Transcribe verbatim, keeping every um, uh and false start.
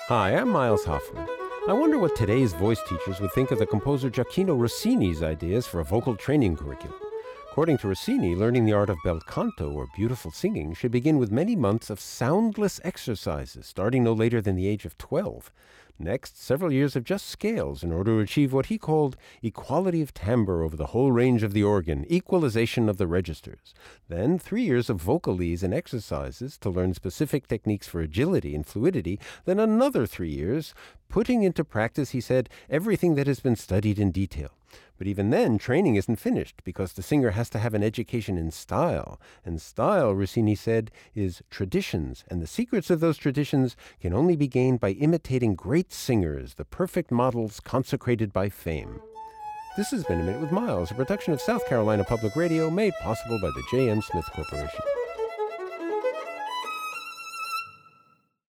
Hi, I'm Miles Hoffman. I wonder what today's voice teachers would think of the composer Gioacchino Rossini's ideas for a vocal training curriculum. According to Rossini, learning the art of bel canto, or beautiful singing, should begin with many months of soundless exercises, starting no later than the age of twelve. Next, several years of just scales in order to achieve what he called equality of timbre over the whole range of the organ, equalization of the registers. Then, three years of vocalese and exercises to learn specific techniques for agility and fluidity. Then another three years, putting into practice, he said, everything that has been studied in detail. But even then, training isn't finished, because the singer has to have an education in style. And style, Rossini said, is traditions, and the secrets of those traditions can only be gained by imitating great singers, the perfect models consecrated by fame. This has been A Minute with Miles, a production of South Carolina Public Radio, made possible by the J M. Smith Corporation.